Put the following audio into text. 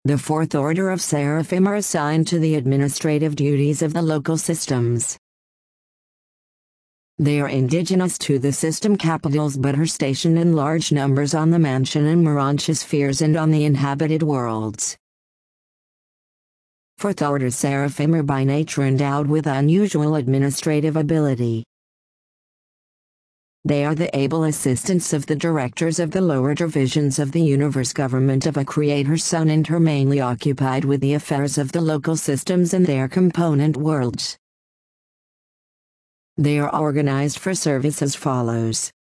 The fourth order of seraphim are assigned to the administrative duties of the local systems. They are indigenous to the system capitals but are stationed in large numbers on the Mansion and Mirantia spheres and on the inhabited worlds. Fourth order seraphim are by nature endowed with unusual administrative ability. They are the able assistants of the directors of the lower divisions of the universe government of a creator's son and are mainly occupied with the affairs of the local systems and their component worlds. They are organized for service as follows.